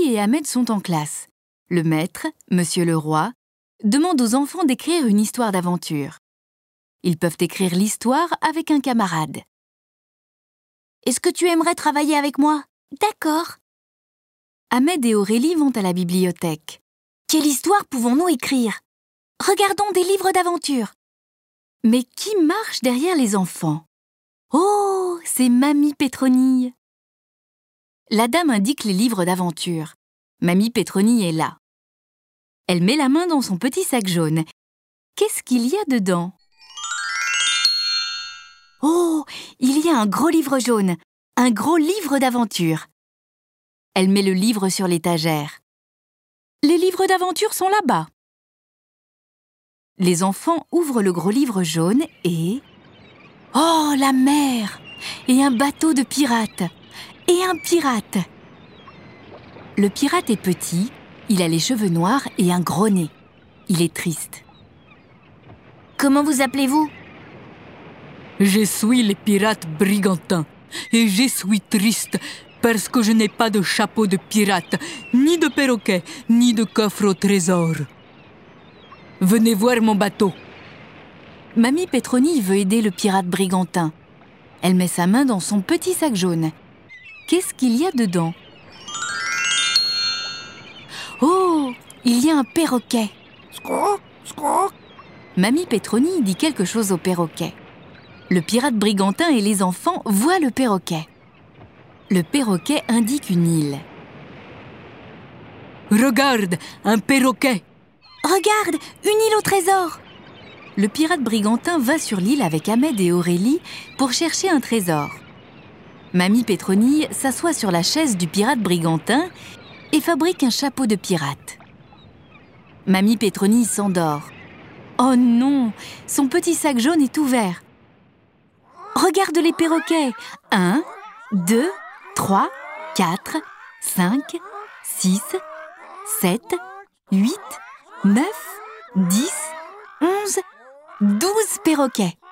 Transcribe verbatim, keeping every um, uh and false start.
Aurélie et Ahmed sont en classe. Le maître, Monsieur Leroy, demande aux enfants d'écrire une histoire d'aventure. Ils peuvent écrire l'histoire avec un camarade. « Est-ce que tu aimerais travailler avec moi ?»« D'accord. » Ahmed et Aurélie vont à la bibliothèque. « Quelle histoire pouvons-nous écrire ? Regardons des livres d'aventure. » Mais qui marche derrière les enfants ? Oh, c'est Mamie Pétronille. La dame indique les livres d'aventure. Mamie Pétronille est là. Elle met la main dans son petit sac jaune. Qu'est-ce qu'il y a dedans ? Oh, il y a un gros livre jaune, un gros livre d'aventure. Elle met le livre sur l'étagère. Les livres d'aventure sont là-bas. Les enfants ouvrent le gros livre jaune et... Oh, la mer! Et un bateau de pirates! Et un pirate! Le pirate est petit, il a les cheveux noirs et un gros nez. Il est triste. Comment vous appelez-vous ? Je suis le pirate Brigantin et je suis triste parce que je n'ai pas de chapeau de pirate, ni de perroquet, ni de coffre au trésor. Venez voir mon bateau. Mamie Pétronille veut aider le pirate Brigantin. Elle met sa main dans son petit sac jaune. Qu'est-ce qu'il y a dedans ? Oh, il y a un perroquet. Squawk, squawk. Mamie Pétronille dit quelque chose au perroquet. Le pirate Brigantin et les enfants voient le perroquet. Le perroquet indique une île. Regarde, un perroquet. Regarde, une île au trésor. Le pirate Brigantin va sur l'île avec Ahmed et Aurélie pour chercher un trésor. Mamie Pétronille s'assoit sur la chaise du pirate Brigantin et fabrique un chapeau de pirate. Mamie Pétronille s'endort. Oh non, son petit sac jaune est ouvert. Regarde les perroquets. Un, deux, trois, quatre, cinq, six, sept, huit, neuf, dix, onze, douze perroquets.